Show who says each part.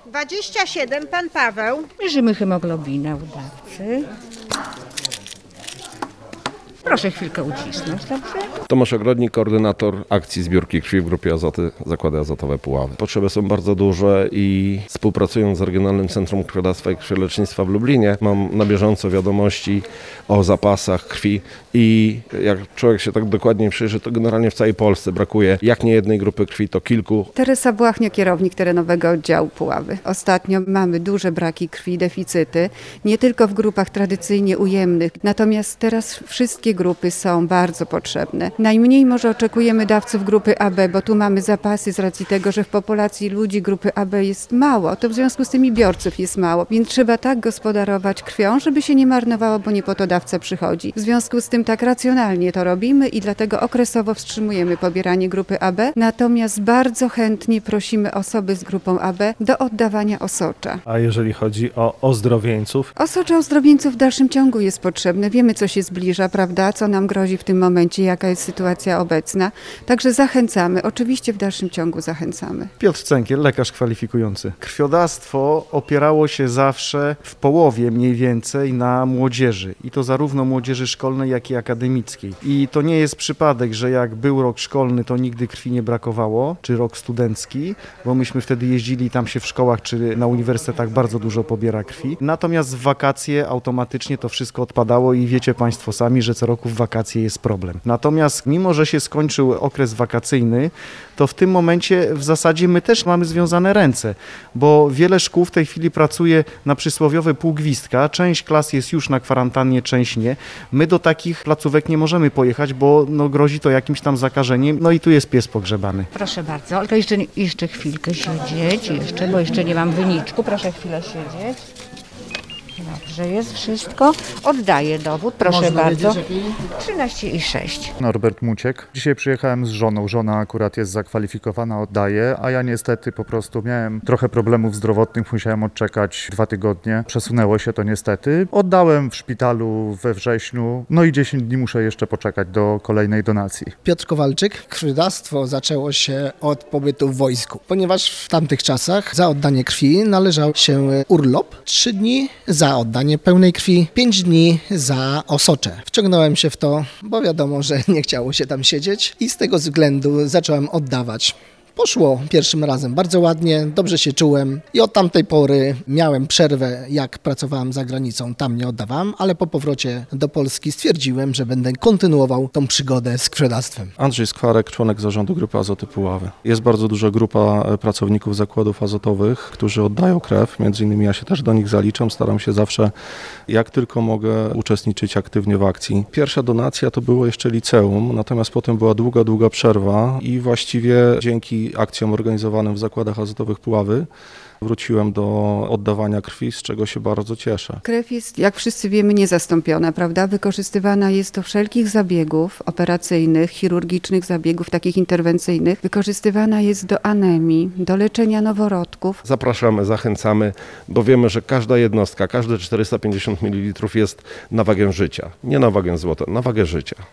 Speaker 1: 27, pan Paweł.
Speaker 2: Mierzymy hemoglobinę u dawcy. Proszę chwilkę ucisnąć, dobrze?
Speaker 3: Tomasz Ogrodnik, koordynator akcji zbiórki krwi w Grupie Azoty Zakłady Azotowe Puławy. Potrzeby są bardzo duże i współpracując z Regionalnym Centrum Krwiodawstwa i Krwiolecznictwa w Lublinie mam na bieżąco wiadomości o zapasach krwi i jak człowiek się tak dokładnie przyjrzy, to generalnie w całej Polsce brakuje jak nie jednej grupy krwi, to kilku.
Speaker 4: Teresa Błachnia, kierownik terenowego oddziału Puławy. Ostatnio mamy duże braki krwi, deficyty, nie tylko w grupach tradycyjnie ujemnych, natomiast teraz wszystkie grupy są bardzo potrzebne. Najmniej może oczekujemy dawców grupy AB, bo tu mamy zapasy z racji tego, że w populacji ludzi grupy AB jest mało, to w związku z tym i biorców jest mało, więc trzeba tak gospodarować krwią, żeby się nie marnowało, bo nie po to dawca przychodzi. W związku z tym tak racjonalnie to robimy i dlatego okresowo wstrzymujemy pobieranie grupy AB, natomiast bardzo chętnie prosimy osoby z grupą AB do oddawania osocza.
Speaker 5: A jeżeli chodzi o ozdrowieńców?
Speaker 4: Osocza ozdrowieńców w dalszym ciągu jest potrzebne. Wiemy, co się zbliża, prawda? Co nam grozi w tym momencie, jaka jest sytuacja obecna. Także zachęcamy, oczywiście w dalszym ciągu zachęcamy.
Speaker 6: Piotr Cękiel, lekarz kwalifikujący. Krwiodawstwo opierało się zawsze w połowie mniej więcej na młodzieży. I to zarówno młodzieży szkolnej, jak i akademickiej. I to nie jest przypadek, że jak był rok szkolny, to nigdy krwi nie brakowało, czy rok studencki, bo myśmy wtedy jeździli tam się w szkołach, czy na uniwersytetach bardzo dużo pobiera krwi. Natomiast w wakacje automatycznie to wszystko odpadało i wiecie Państwo sami, że co roku w wakacje jest problem. Natomiast mimo, że się skończył okres wakacyjny, to w tym momencie w zasadzie my też mamy związane ręce, bo wiele szkół w tej chwili pracuje na przysłowiowe pół gwizdka, część klas jest już na kwarantannie, część nie. My do takich placówek nie możemy pojechać, bo grozi to jakimś tam zakażeniem, no i tu jest pies pogrzebany.
Speaker 2: Proszę bardzo, tylko jeszcze chwilkę siedzieć, bo jeszcze nie mam wyniczku, proszę chwilę siedzieć. Dobrze, jest wszystko. Oddaję dowód, proszę bardzo. 13,6.
Speaker 7: Norbert Muciek. Dzisiaj przyjechałem z żoną. Żona akurat jest zakwalifikowana, oddaje, a ja niestety po prostu miałem trochę problemów zdrowotnych, musiałem odczekać 2 tygodnie. Przesunęło się to niestety. Oddałem w szpitalu we wrześniu, no i 10 dni muszę jeszcze poczekać do kolejnej donacji.
Speaker 8: Piotr Kowalczyk. Krwiodawstwo zaczęło się od pobytu w wojsku, ponieważ w tamtych czasach za oddanie krwi należał się urlop, 3 dni za oddanie pełnej krwi, 5 dni za osocze. Wciągnąłem się w to, bo wiadomo, że nie chciało się tam siedzieć i z tego względu zacząłem oddawać. Poszło pierwszym razem bardzo ładnie, dobrze się czułem i od tamtej pory miałem przerwę, jak pracowałem za granicą, tam nie oddawałem, ale po powrocie do Polski stwierdziłem, że będę kontynuował tą przygodę z krwiodawstwem.
Speaker 3: Andrzej Skwarek, członek zarządu Grupy Azoty Puławy. Jest bardzo duża grupa pracowników zakładów azotowych, którzy oddają krew, między innymi ja się też do nich zaliczam, staram się zawsze jak tylko mogę uczestniczyć aktywnie w akcji. Pierwsza donacja to było jeszcze liceum, natomiast potem była długa przerwa i właściwie dzięki akcjom organizowanym w zakładach azotowych Puławy wróciłem do oddawania krwi, z czego się bardzo cieszę.
Speaker 4: Krew jest, jak wszyscy wiemy, niezastąpiona, prawda? Wykorzystywana jest do wszelkich zabiegów operacyjnych, chirurgicznych zabiegów, takich interwencyjnych. Wykorzystywana jest do anemii, do leczenia noworodków.
Speaker 3: Zapraszamy, zachęcamy, bo wiemy, że każda jednostka, każde 450 ml jest na wagę życia. Nie na wagę złota, na wagę życia.